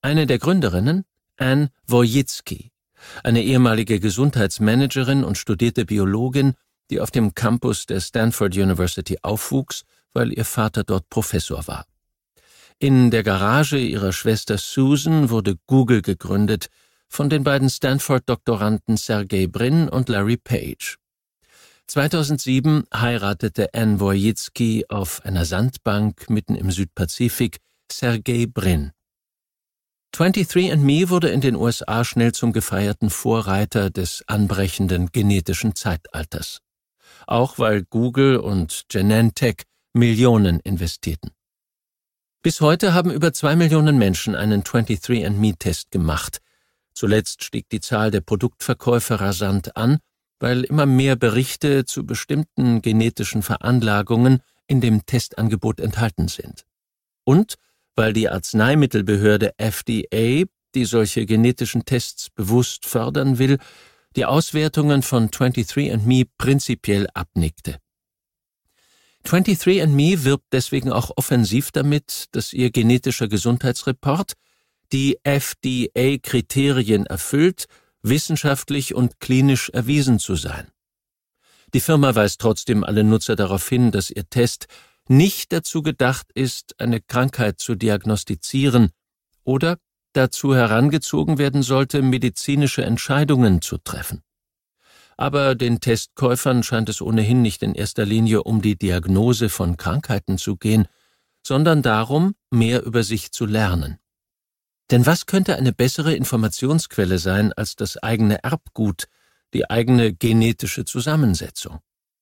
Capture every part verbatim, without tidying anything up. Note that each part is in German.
Eine der Gründerinnen, Anne Wojcicki, eine ehemalige Gesundheitsmanagerin und studierte Biologin, die auf dem Campus der Stanford University aufwuchs, weil ihr Vater dort Professor war. In der Garage ihrer Schwester Susan wurde Google gegründet, von den beiden Stanford-Doktoranden Sergey Brin und Larry Page. zweitausendsieben heiratete Anne Wojcicki auf einer Sandbank mitten im Südpazifik Sergey Brin. twenty-three and me wurde in den U S A schnell zum gefeierten Vorreiter des anbrechenden genetischen Zeitalters. Auch weil Google und Genentech Millionen investierten. Bis heute haben über zwei Millionen Menschen einen twenty-three and me-Test gemacht. Zuletzt stieg die Zahl der Produktverkäufe rasant an, weil immer mehr Berichte zu bestimmten genetischen Veranlagungen in dem Testangebot enthalten sind. Und weil die Arzneimittelbehörde F D A, die solche genetischen Tests bewusst fördern will, die Auswertungen von twenty-three and me prinzipiell abnickte. twenty-three and me wirbt deswegen auch offensiv damit, dass ihr genetischer Gesundheitsreport die F D A-Kriterien erfüllt, wissenschaftlich und klinisch erwiesen zu sein. Die Firma weist trotzdem alle Nutzer darauf hin, dass ihr Test nicht dazu gedacht ist, eine Krankheit zu diagnostizieren oder dazu herangezogen werden sollte, medizinische Entscheidungen zu treffen. Aber den Testkäufern scheint es ohnehin nicht in erster Linie um die Diagnose von Krankheiten zu gehen, sondern darum, mehr über sich zu lernen. Denn was könnte eine bessere Informationsquelle sein als das eigene Erbgut, die eigene genetische Zusammensetzung?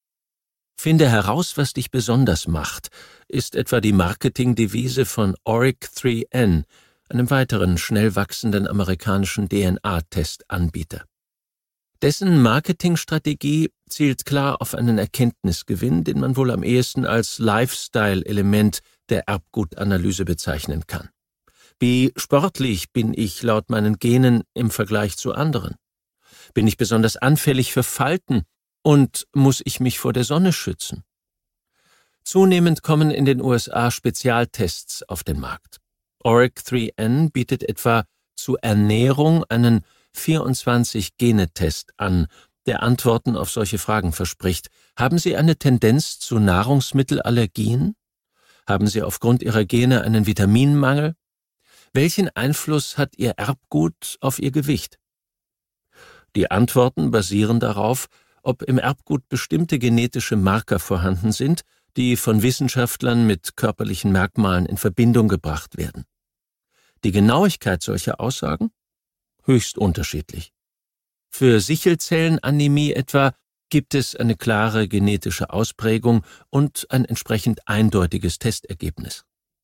Finde heraus, was dich besonders macht, ist etwa die Marketingdevise von O R I C three N, einem weiteren schnell wachsenden amerikanischen D N A-Testanbieter. Dessen Marketingstrategie zielt klar auf einen Erkenntnisgewinn, den man wohl am ehesten als Lifestyle-Element der Erbgutanalyse bezeichnen kann. Wie sportlich bin ich laut meinen Genen im Vergleich zu anderen? Bin ich besonders anfällig für Falten und muss ich mich vor der Sonne schützen? Zunehmend kommen in den U S A Spezialtests auf den Markt. O R I C three N bietet etwa zu Ernährung einen vierundzwanzig-Gene-Test an, der Antworten auf solche Fragen verspricht. Haben Sie eine Tendenz zu Nahrungsmittelallergien? Haben Sie aufgrund Ihrer Gene einen Vitaminmangel? Welchen Einfluss hat Ihr Erbgut auf Ihr Gewicht? Die Antworten basieren darauf, ob im Erbgut bestimmte genetische Marker vorhanden sind, die von Wissenschaftlern mit körperlichen Merkmalen in Verbindung gebracht werden. Die Genauigkeit solcher Aussagen? Höchst unterschiedlich. Für Sichelzellenanämie etwa gibt es eine klare genetische Ausprägung und ein entsprechend eindeutiges Testergebnis.